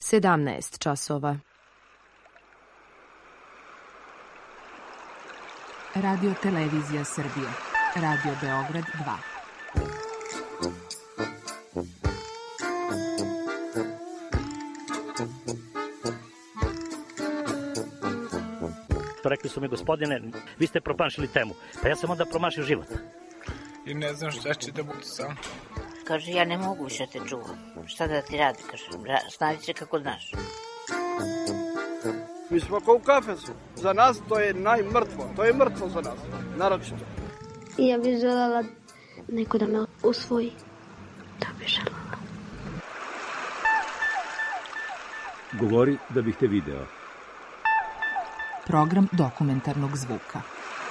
17 časova. Radio Televizija Srbije. Radio Beograd 2. Rekli su mi, gospodine, vi ste promašili temu. Pa ja sam onda promašio život. I ne znam šta će da budu sam. Kaže, ja ne mogu više te čuvam. Šta da ti radi, kaže, snađi se kako znaš. Mi smo kao u kafesu. Za nas to je najmrtvo. To je mrtvo za nas, naročito. Ja bih željela neko da me usvoji. To bih željela. Govori da bih te video. Program dokumentarnog zvuka.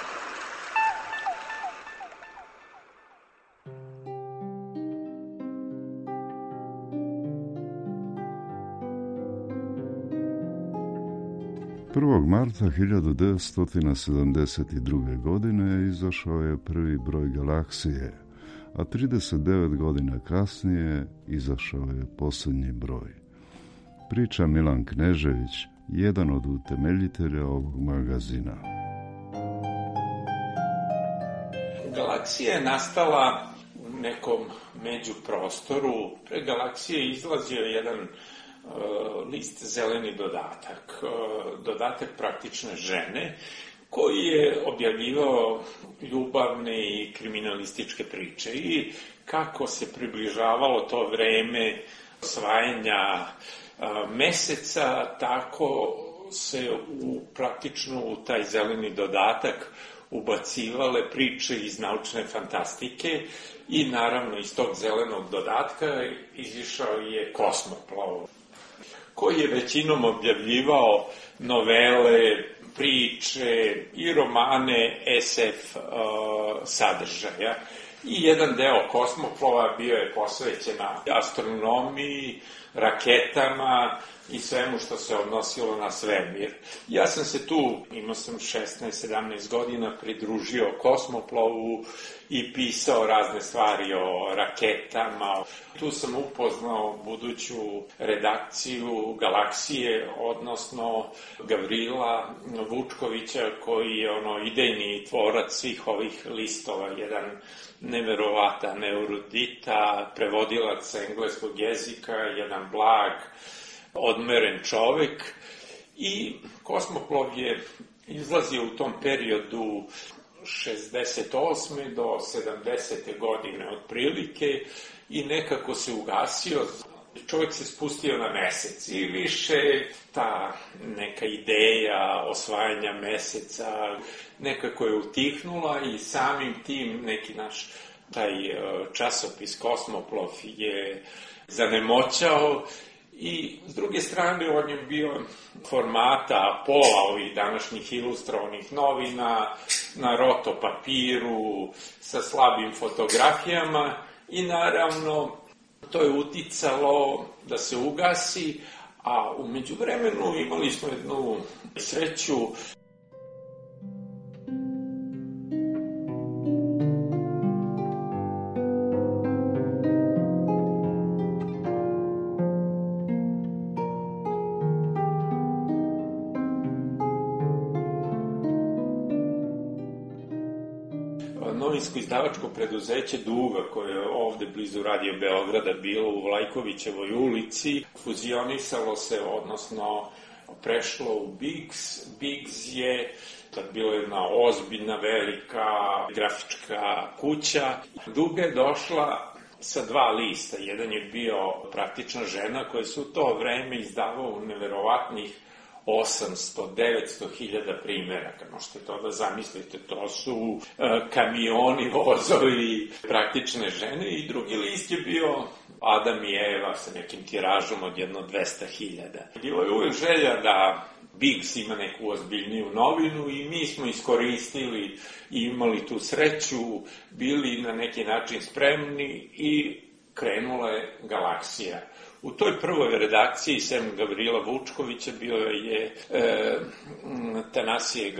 Marta 1972. godine izašao je prvi broj Galaksije, a 39 godina kasnije izašao je posljednji broj. Priča Milan Knežević, jedan od utemeljitelja ovog magazina. Galaksija je nastala u nekom međuprostoru. Pre Galaksije izlazio jedan list Zeleni dodatak, dodatak praktične žene, koji je objavljivao ljubavne i kriminalističke priče i kako se približavalo to vreme osvajanja meseca, tako se praktično u taj zeleni dodatak ubacivale priče iz naučne fantastike i naravno iz tog zelenog dodatka izišao je Kosmoplov, koji je većinom objavljivao novele, priče i romane SF sadržaja. I jedan deo Kosmoplova bio je posvećen astronomiji, raketama i svemu što se odnosilo na svemir. Ja sam se tu, imao sam 16-17 godina, pridružio Kosmoplovu i pisao razne stvari o raketama. Tu sam upoznao buduću redakciju Galaksije, odnosno Gavrila Vučkovića, koji je idejni tvorac svih ovih listova, jedan neverovatan erudita, prevodilac engleskog jezika, jedan blag, odmeren čovek. I Kosmoplov je izlazio u tom periodu 68. do 70. godine otprilike i nekako se ugasio. Čovjek se spustio na mesec i više ta neka ideja osvajanja meseca nekako je utihnula i samim tim neki naš taj časopis Kosmoplov je zanemoćao. I s druge strane on je bio formata pola ovih današnjih ilustrovanih novina na roto papiru sa slabim fotografijama i naravno to je uticalo da se ugasi, a u međuvremenu imali smo jednu sreću. Novinsko izdavačko preduzeće Duga, koje je ovde blizu Radio Beograda bilo u Vlajkovićevoj ulici, fuzionisalo se, odnosno prešlo u Biggs. Biggs je tad bila jedna ozbiljna, velika grafička kuća. Duga je došla sa dva lista. Jedan je bio Praktična žena, koja se u to vreme izdavao u neverovatnih 800-900 hiljada primjeraka. Možete to da zamislite, to su kamioni, vozovi Praktične žene. I drugi list je bio Adam i Eva sa nekim tiražom od jedno 200 hiljada. Bilo je uvijek želja da Biggs ima neku ozbiljniju novinu i mi smo iskoristili i imali tu sreću, bili na neki način spremni i krenula je Galaksija. U toj prvoj redakciji, sem Gavrila Vučkovića, bio je Tanasije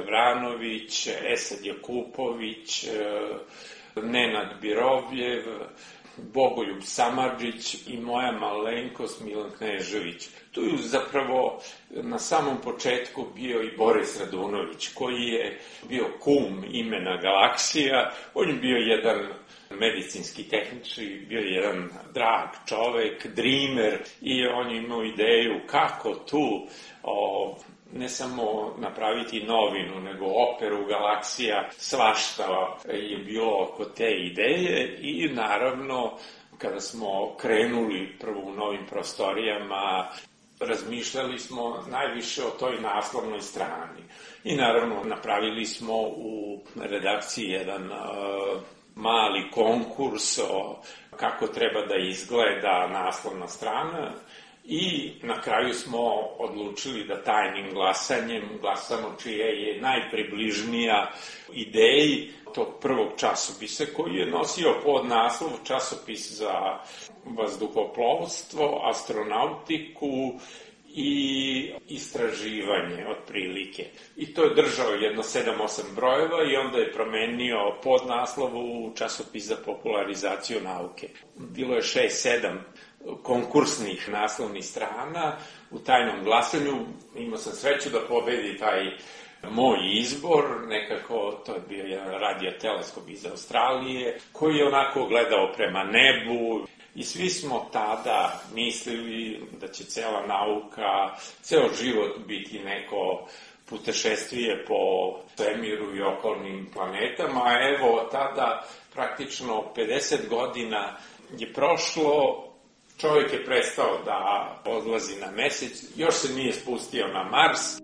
Gavranović, Esad Jakupović, Nenad Birovljev, Bogoljub Samardžić i moja malenkost Milan Knežević. Tu je zapravo na samom početku bio i Boris Radunović, koji je bio kum imena Galaksija. On je bio jedan medicinski tehničar, bio je jedan drag čovek, dreamer, i on je imao ideju kako tu ne samo napraviti novinu, nego operu Galaksija. Svašta je bilo oko te ideje i naravno kada smo krenuli prvo u novim prostorijama, razmišljali smo najviše o toj naslovnoj strani. I naravno napravili smo u redakciji jedan mali konkurs o kako treba da izgleda naslovna strana i na kraju smo odlučili da tajnim glasanjem glasamo čija je najpribližnija ideji tog prvog časopisa, koji je nosio pod naslov časopis za vazduhoplovstvo, astronautiku i istraživanje otprilike. I to je držao jedno 7-8 brojeva i onda je promenio podnaslov u časopis za popularizaciju nauke. Bilo je 6-7 konkursnih naslovnih strana u tajnom glasanju. Imao sam sreću da pobedi taj moj izbor, nekako to je bio jedan radioteleskop iz Australije, koji je onako gledao prema nebu. I svi smo tada mislili da će cela nauka, ceo život biti neko putešestvije po svemiru i okolnim planetama. A evo, tada praktično 50 godina je prošlo, čovjek je prestao da odlazi na mesec, još se nije spustio na Mars.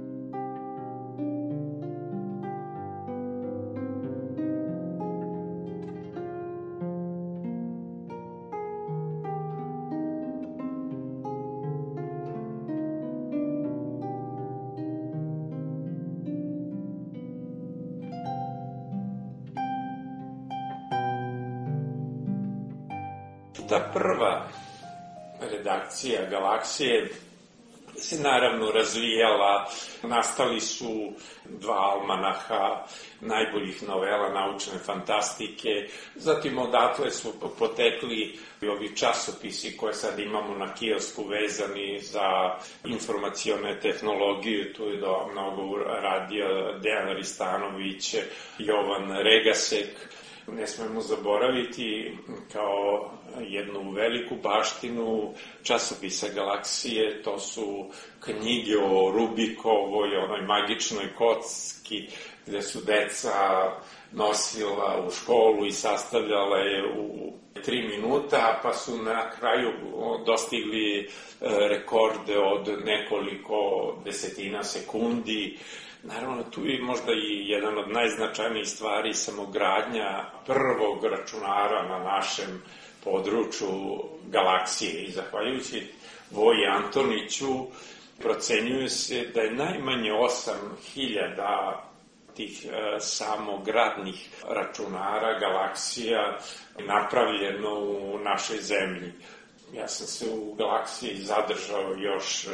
Ta prva redakcija Galaksije se naravno razvijala, nastali su 2 almanaha najboljih novela naučne fantastike, zatim odatle su potekli i ovi časopisi koje sad imamo na kiosku vezani za informacione tehnologije, tu je mnogo radio Dejan Ristanović, Jovan Regasek. Ne smemo zaboraviti kao jednu veliku baštinu časopisa Galaksije, to su knjige o Rubikovoj, onoj magičnoj kocki, gde su deca nosila u školu i sastavljala je u 3 minuta, pa su na kraju dostigli rekorde od nekoliko desetina sekundi. Naravno, tu je možda i jedan od najznačajnijih stvari samogradnja prvog računara na našem području Galaksije. I zahvaljujući Voji Antoniću procenjuje se da je najmanje 8.000 tih samogradnih računara Galaksija napravljeno u našoj zemlji. Ja sam se u Galaksiji zadržao još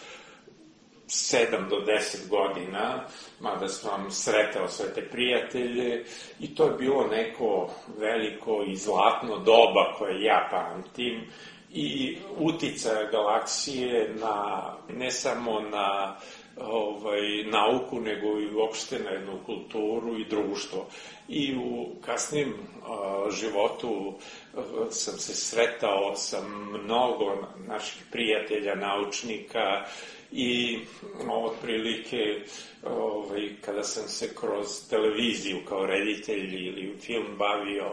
7 do 10 godina, mada sam sretao sve te prijatelje i to je bilo neko veliko i zlatno doba koje ja pamtim i uticaja Galaksije ne samo na nauku, nego i uopšte na jednu kulturu i društvo. I u kasnijem životu sam se sretao sa mnogo naših prijatelja, naučnika i otprilike kada sam se kroz televiziju kao reditelj ili film bavio,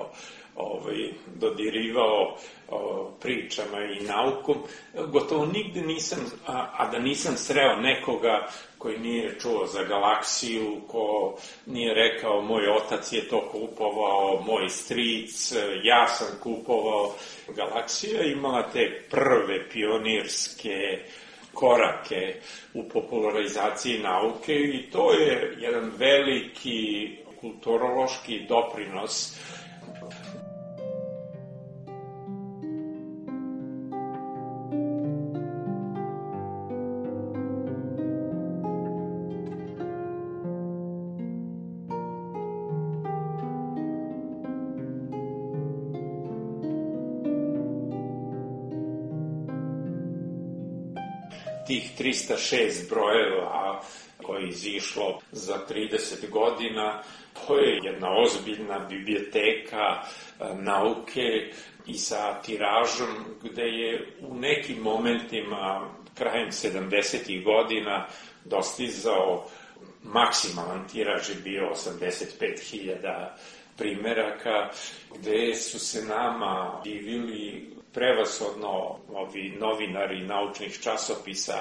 dodirivao pričama i naukom, gotovo nigde nisam, a da nisam sreo nekoga koji nije čuo za Galaksiju, ko nije rekao moj otac je to kupovao, moj stric, ja sam kupovao. Galaksija imala te prve pionirske korake u popularizaciji nauke i to je jedan veliki kulturološki doprinos. tih 306 brojeva koje je izišlo za 30 godina, to je jedna ozbiljna biblioteka nauke i sa tiražom gde je u nekim momentima krajem 70. godina dostizao maksimalan tiraž je bio 85.000 primeraka, gde su se nama divili prevashodno ovi novinari naučnih časopisa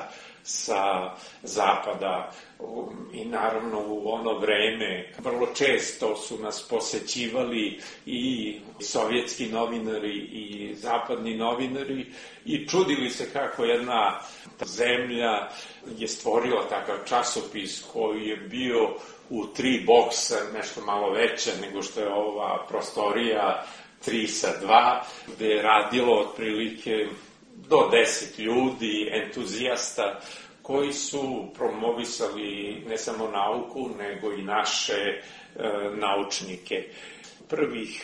sa zapada i naravno u ono vreme vrlo često su nas posećivali i sovjetski novinari i zapadni novinari i čudili se kako jedna zemlja je stvorila takav časopis koji je bio u 3 boksa, nešto malo veće nego što je ova prostorija 3x2, gde je radilo otprilike do 10 ljudi, entuzijasta, koji su promovisali ne samo nauku, nego i naše naučnike. Prvih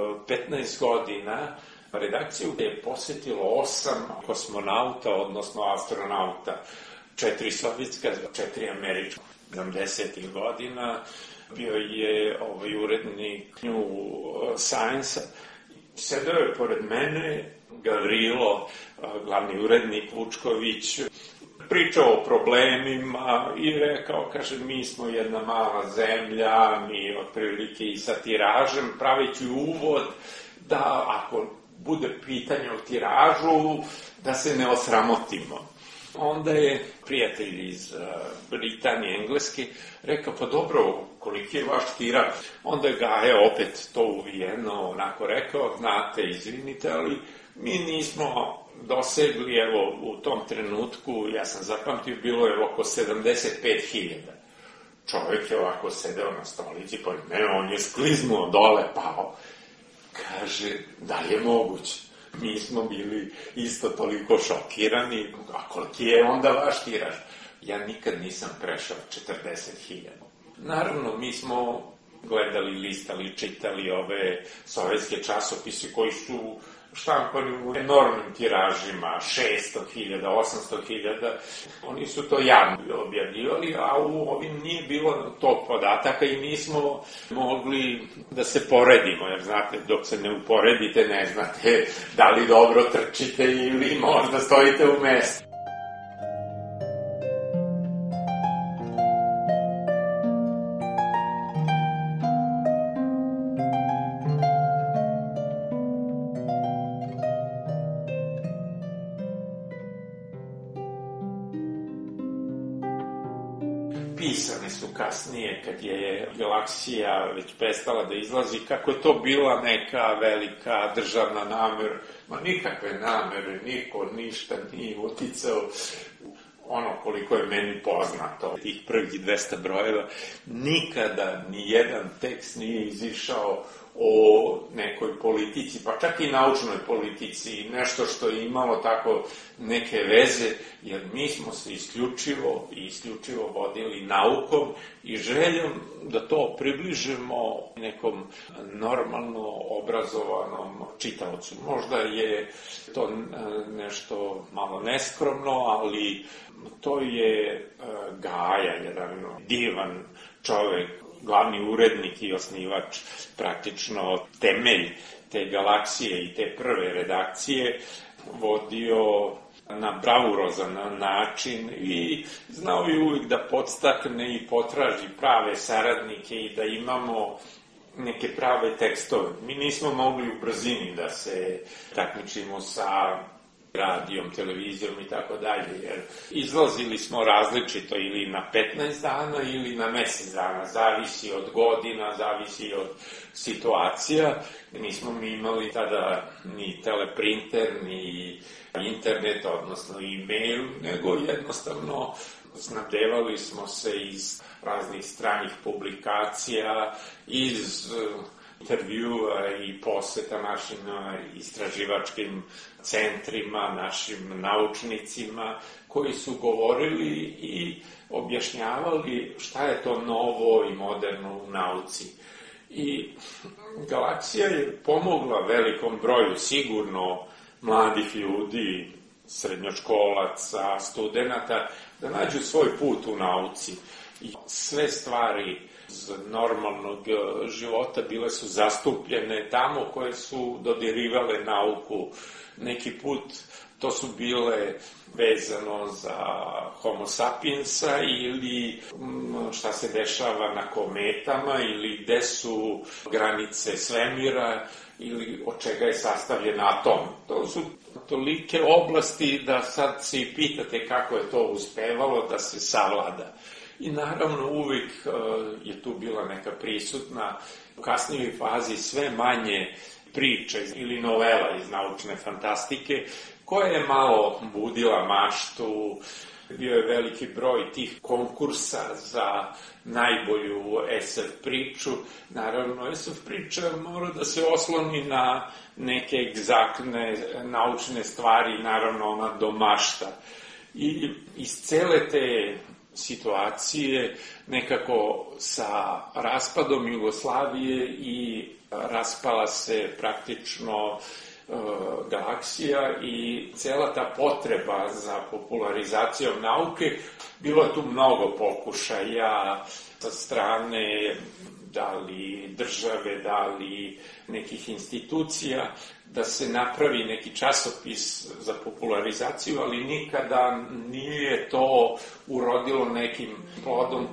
15 godina redakciju je posetilo 8 kosmonauta, odnosno astronauta, 4 sovjetska, 4 američka. 70. godina bio je urednik New Science. Sedeo je pored mene Gavrilo, glavni urednik Vučković, pričao o problemima i rekao, kaže, mi smo jedna mala zemlja, mi otprilike i sa tiražem, praveći uvod da ako bude pitanje o tiražu, da se ne osramotimo. Onda je prijatelj iz Britanije, Engleske, rekao, pa dobro, koliki je vaš tiraž? Onda ga je opet to uvijeno onako rekao, znate, izvinite, ali mi nismo dosegli, evo, u tom trenutku, ja sam zapamtio, bilo je oko 75.000. Čovjek je ovako sedeo na stolici, pored mene, on je skliznuo dole, pao. Kaže, da li je moguće? Mi smo bili isto toliko šokirani, a koliki je onda vaš tiraž? Ja nikad nisam prešao 40.000. Naravno, mi smo gledali, listali, čitali ove sovjetske časopise koji su štampani u enormnim tiražima, 600.000, 800.000. Oni su to javno objavljivali, a u ovim nije bilo tog podataka i nismo mogli da se poredimo, jer znate, dok se ne uporedite, ne znate da li dobro trčite ili možda stojite u mestu. Pisane su kasnije, kad je galaksija već prestala da izlazi, kako je to bila neka velika državna namera. Ma nikakve namere, niko ništa nije uticao. Ono koliko je meni poznato, tih prvih 200 brojeva, nikada ni jedan tekst nije izišao o nekoj politici, pa čak i naučnoj politici, nešto što je imalo tako neke veze, jer mi smo se isključivo vodili naukom i željom da to približimo nekom normalno obrazovanom čitaocu. Možda je to nešto malo neskromno, ali to je Gaja, jedan divan čovek, glavni urednik i osnivač, praktično temelj te galaksije i te prve redakcije, vodio na bravurozan način i znao je uvijek da podstakne i potraži prave saradnike i da imamo neke prave tekstove. Mi nismo mogli u brzini da se takmičimo sa radijom, televizijom i tako dalje, jer izlazili smo različito ili na 15 dana ili na mesec dana, zavisi od godina, zavisi od situacija. Nismo mi imali tada ni teleprinter, ni internet, odnosno e-mail, nego jednostavno snabdevali smo se iz raznih stranih publikacija, iz intervjua i poseta našim istraživačkim centrima, našim naučnicima, koji su govorili i objašnjavali šta je to novo i moderno u nauci. I galaksija je pomogla velikom broju sigurno mladih ljudi srednjoškolaca, studenata, da nađu svoj put u nauci. I sve stvari iz normalnog života bile su zastupljene tamo koje su dodirivale nauku. Neki put to su bile vezano za Homo sapiensa ili šta se dešava na kometama ili gde su granice svemira ili od čega je sastavljen atom. To su tolike oblasti da sad se i pitate kako je to uspevalo da se savlada. I naravno uvijek je tu bila neka prisutna u kasnijoj fazi sve manje priče ili novela iz naučne fantastike koja je malo budila maštu. Bio je veliki broj tih konkursa za najbolju SF priču. Naravno, SF priča mora da se osloni na neke egzaktne naučne stvari, naravno ona domašta. I iz cele te situacije nekako sa raspadom Jugoslavije i raspala se praktično galaksija i cela ta potreba za popularizacijom nauke. Bilo je tu mnogo pokušaja sa strane da li države, da li nekih institucija, da se napravi neki časopis za popularizaciju, ali nikada nije to urodilo nekim plodom.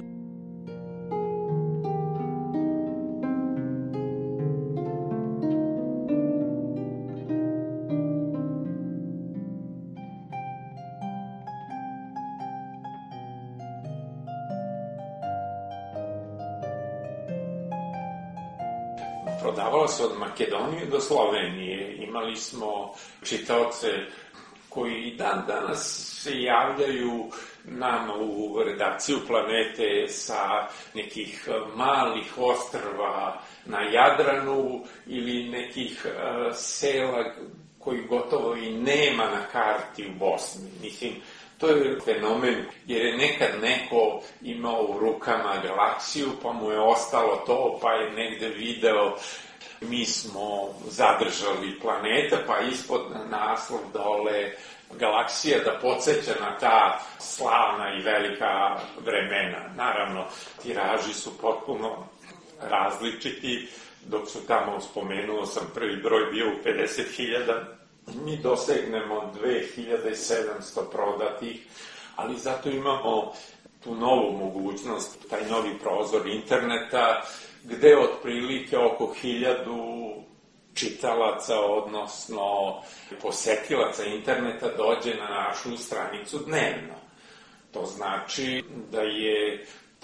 Prodavalo se od Makedonije do Slovenije. Imali smo čitaoce koji i dan danas se javljaju nama u redakciju Planete sa nekih malih ostrva na Jadranu ili nekih sela koji gotovo i nema na karti u Bosni. Mislim, to je fenomen jer je nekad neko imao u rukama galaksiju pa mu je ostalo to pa je negde video mi smo zadržali planeta pa ispod naslov dole galaksija da podsjeća na ta slavna i velika vremena. Naravno, tiraži su potpuno različiti, dok su tamo, spomenuo sam, prvi broj bio u 50.000, mi dosegnemo 2700 prodatih, ali zato imamo tu novu mogućnost, taj novi prozor interneta, gde otprilike oko 1000 čitalaca, odnosno posetilaca interneta dođe na našu stranicu dnevno. To znači da je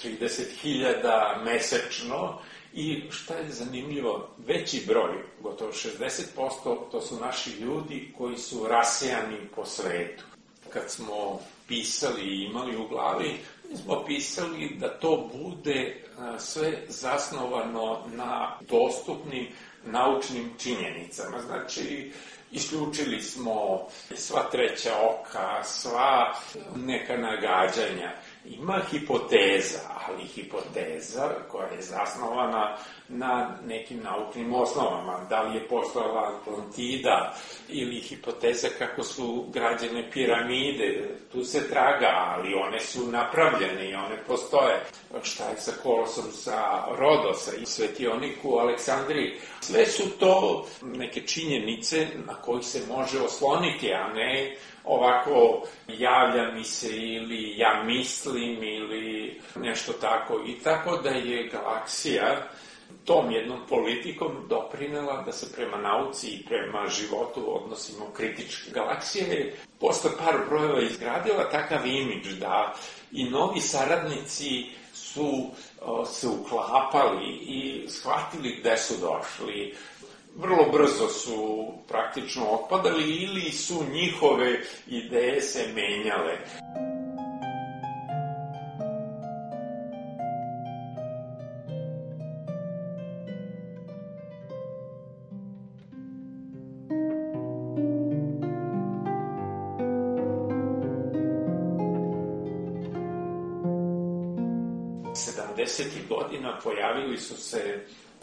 30.000 mesečno i šta je zanimljivo, veći broj, gotovo 60%, to su naši ljudi koji su rasejani po svetu. Kad smo pisali i imali u glavi, mi smo pisali da to bude sve zasnovano na dostupnim naučnim činjenicama. Znači, isključili smo sva treća oka, sva neka nagađanja. Ima hipoteza, ali hipoteza koja je zasnovana na nekim naučnim osnovama. Da li je postojala Atlantida ili hipoteza kako su građene piramide. Tu se traga, ali one su napravljene i one postoje. Šta je sa Kolosom, sa Rodosa i svetioniku u Aleksandriji. Sve su to neke činjenice na kojih se može osloniti, a ne ovako javlja mi se ili ja mislim ili nešto tako. I tako da je galaksija tom jednom politikom doprinela da se prema nauci i prema životu odnosimo kritički. Galaksija je posle par brojeva izgradila takav imidž da i novi saradnici su se uklapali i shvatili gde su došli. Vrlo brzo su praktično otpadali ili su njihove ideje se menjale. Godina pojavili su se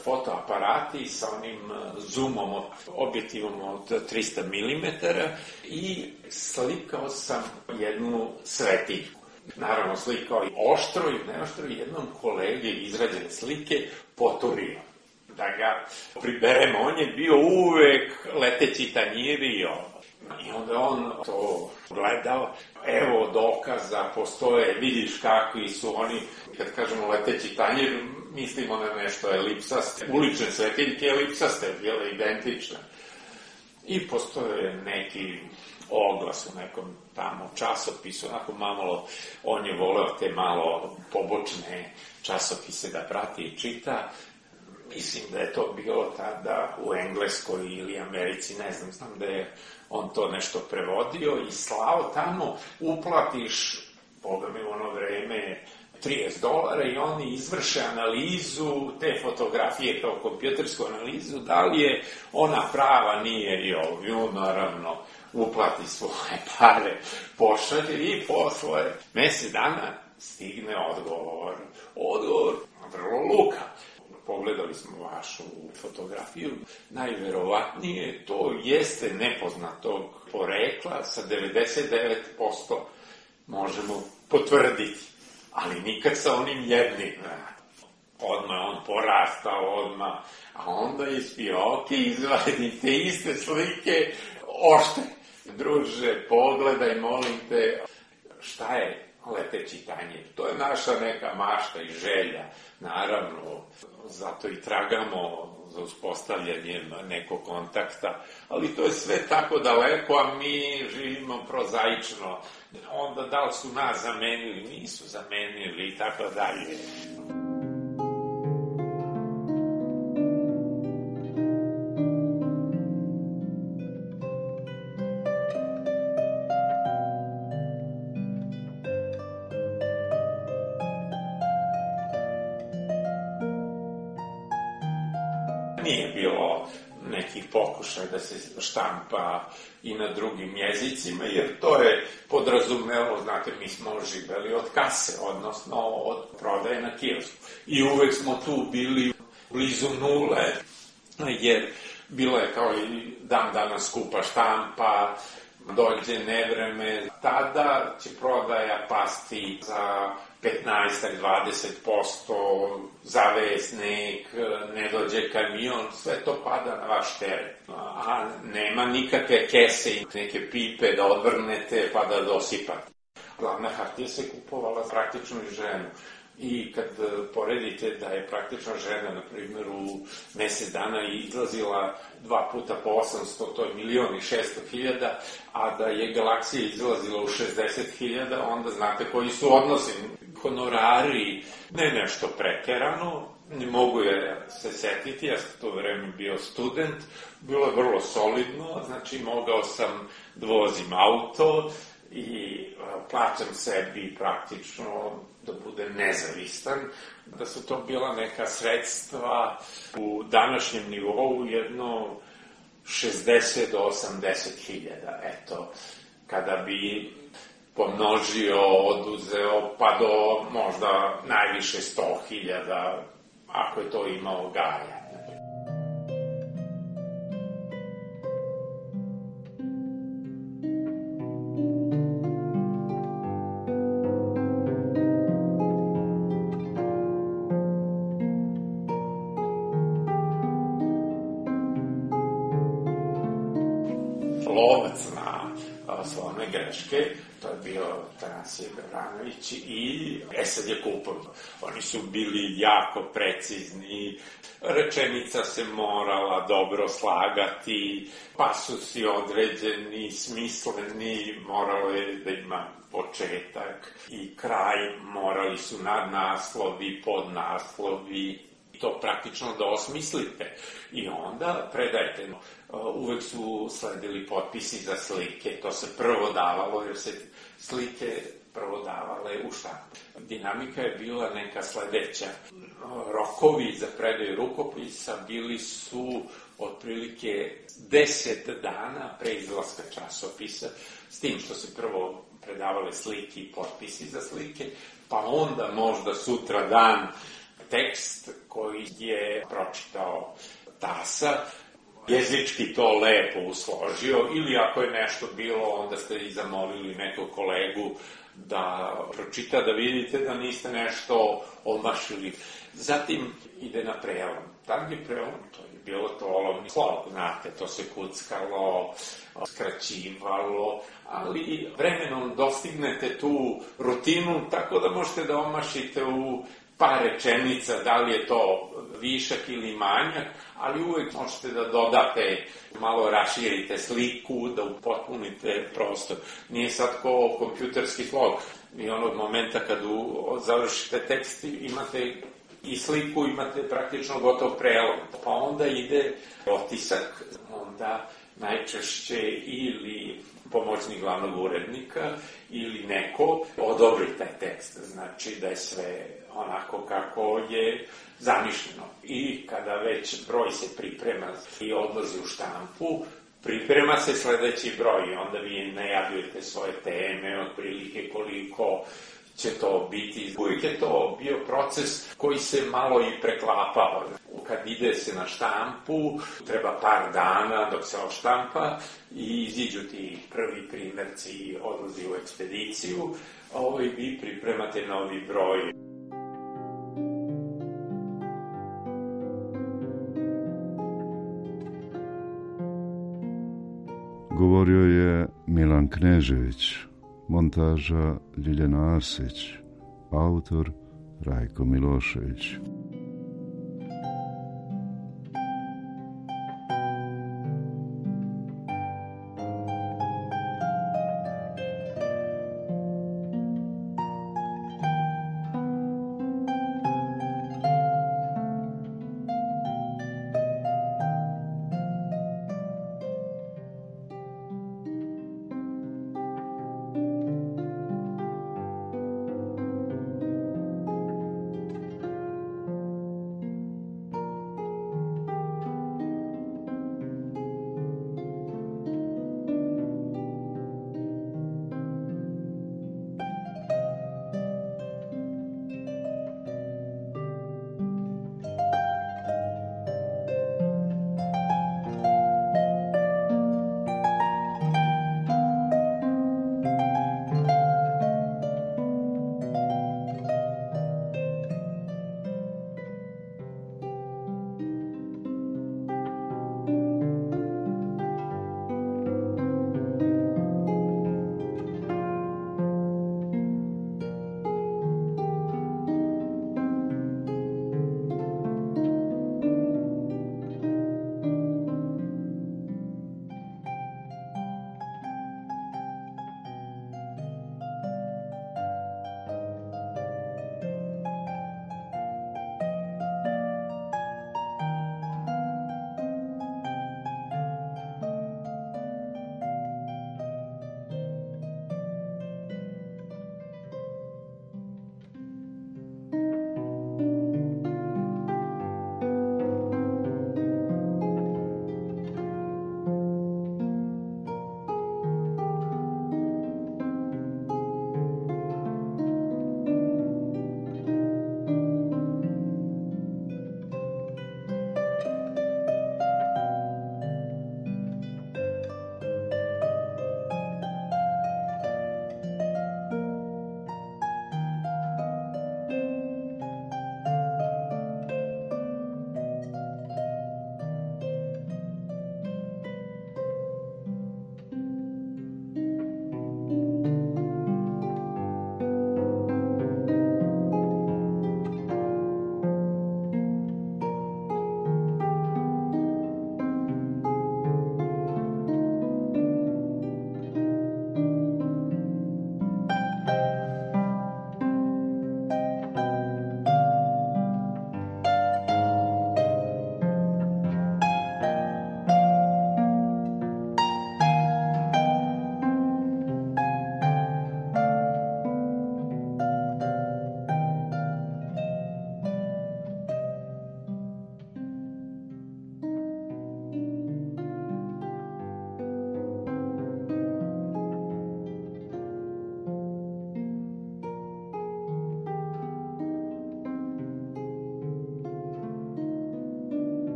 fotoaparati sa onim zoomom, objektivom od 300 mm i slikao sam jednu svetiljku. Naravno, slikao i oštro i neoštro jednom kolegi izrađene slike poturio. Da ga priberemo, on je bio uvek leteći tanjir i ovo. I onda on to gledao, evo dokaza, postoje, vidiš kakvi su oni, kad kažemo leteći tanjir, mislimo na nešto elipsaste, ulične svetiljke elipsaste, bile identične. I postoje neki oglas u nekom tamo časopisu, onako malo, on je voleo te malo pobočne časopise da prati i čita. Mislim da je to bilo tada u Engleskoj ili Americi, ne znam da je on to nešto prevodio i slao tamo, uplatiš, Boga mi u ono vreme, $30 i oni izvrše analizu te fotografije kao kompjutersku analizu, da li je ona prava, nije i ovo, naravno, uplati svoje pare, pošalje i posle mesec dana stigne odgovor. Odgovor vrlo luka. Pogledali smo vašu fotografiju, najverovatnije to jeste nepoznatog porekla, sa 99% možemo potvrditi, ali nikad sa onim jednim. Odmah on porastao, odmah, a onda iz fioke izvadi te iste slike oštre. Druže, pogledaj, molim te, šta je leteći tanjir? To je naša neka mašta i želja, naravno, zato i tragamo za uspostavljanjem nekog kontakta, ali to je sve tako daleko, a mi živimo prozaično. Onda da li su nas zamenili, nisu zamenili i tako dalje. Nije bilo nekih pokušaja da se štampa i na drugim jezicima, jer to je podrazumelo, znate, mi smo živeli od kase, odnosno od prodaje na kiosku. I uvek smo tu bili blizu nule, jer bilo je kao i dan danas skupa štampa, dođe nevreme, tada će prodaja pasti za 15-20%, zave sneg, ne dođe kamion, sve to pada na vaš teret. A nema nikakve kese i neke pipe da odvrnete pa da dosipate. Glavna hartija se kupovala praktično i ženu. I kad poredite da je praktično žena, na primjer, u mesec dana izlazila 2 puta po 800, to je 1.600.000, a da je Galaksija izlazila u 60.000, onda znate koji su odnosi. Honorari, ne nešto preterano, ne mogu je se setiti, ja sam to vreme bio student, bilo je vrlo solidno, znači mogao sam da vozim auto i plaćam sebi praktično da bude nezavistan, da su to bila neka sredstva u današnjem nivou jedno 60 do 80.000, eto, kada bi pomnožio, oduzeo, pa do možda najviše 100.000, ako je to imao Gaja. Lovac na slovne greške, to je bio Tanasije Bevranović i Esad Jakupov. Oni su bili jako precizni, rečenica se morala dobro slagati, pasusi određeni, smisleni, moralo je da ima početak i kraj, morali su nadnaslovi, podnaslovi, to praktično da osmislite i onda predajte. Uvek su sledili potpisi za slike, to se prvo davalo jer se slike prvo davale u štampu. Dinamika je bila neka sledeća. Rokovi za predaju rukopisa bili su otprilike 10 dana pre izlaska časopisa, s tim što se prvo predavale slike i potpisi za slike, pa onda možda sutra dan tekst koji je pročitao Tasa, jezički to lepo usložio, ili ako je nešto bilo, onda ste i zamolili nekog kolegu da pročita, da vidite da niste nešto omašili. Zatim ide na prelom. Tad je prelom, to je bilo to olovni slov, znate, to se kuckalo, skraćivalo, ali vremenom dostignete tu rutinu, tako da možete da omašite u par rečenica, da li je to višak ili manjak, ali uvek možete da dodate, malo raširite sliku, da upotpunite prostor. Nije sad ko kompjuterski slog. Vi onog momenta kad završite tekst imate i sliku, imate praktično gotov prelom. Pa onda ide otisak, onda najčešće ili pomoćnik glavnog urednika ili neko odobri taj tekst. Znači da je sve onako kako je zamišljeno. I kada već broj se priprema i odlazi u štampu, priprema se sledeći broj i onda vi najavljujete svoje teme, otprilike koliko će to biti. Uvijek je to bio proces koji se malo i preklapao. Kad ide se na štampu, treba par dana dok se odštampa i iziđu ti prvi primjerci, odlazi u ekspediciju, vi pripremate novi broj. Govorio je Milan Knežević, montaža Ljiljana Arsić, autor Rajko Milošević.